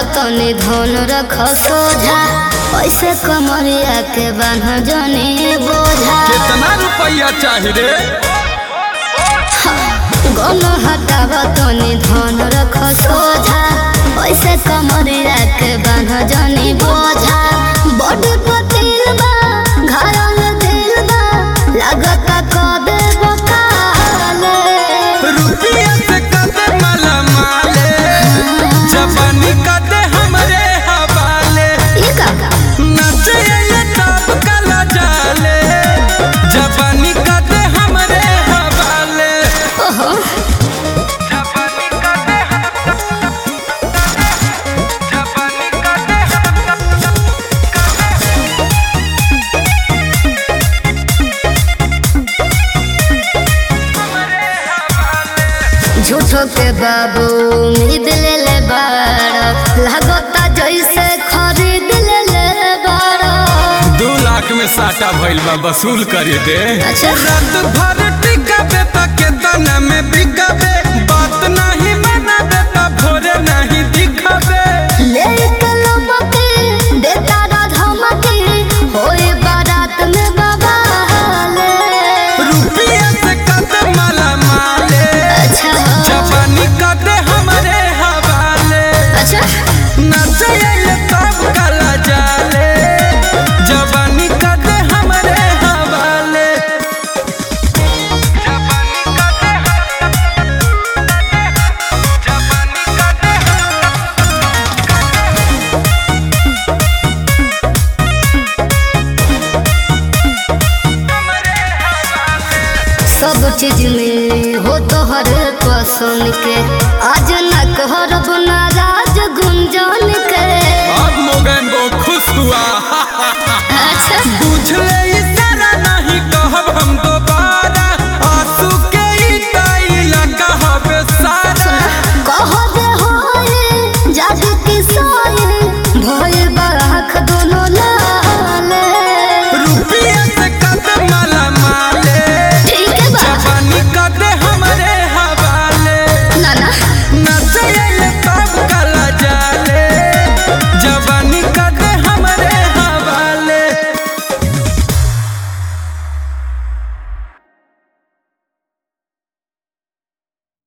तनी धन रख सोझा पैसे कमरिया के बान्ह जनी बोझा। कितना रुपया चाहिए रे? गम हटाव तनी धन रख सोझा पैसे कमरिया के बान्ह जनी बोझा। बड़ पतिल बा घरल दिल बा लागता कदे बकाले रुपया से कदे माला माले जवानी कदे हमरे हवाले नचे ये तब कला जाले जवानी कदे हमरे हवाले। जवानी कदे झूठो के बाबू उम्मीद ले ले बाड़ा लागता जैसे खरीद ले ले बाड़ा। 2 लाख में साटा भइल बा वसूल करे दे। अच्छा। रात भर टिकाबे त केतना में बिकाबे बात नहीं मानबे त भोरे नहीं दिखाबे। ले के लमके देता धमके होए बारात में बाबा ले रुपया से कदे माला माले अच्छा जवानी कदे हमरे हवाले। अच्छा नचे ये तब कला जाले जवानी कदे हमरे हवाले। जवानी कदे सब चीज मिली हो तो हर पसंद के आज न कहरब नाराज गुंजन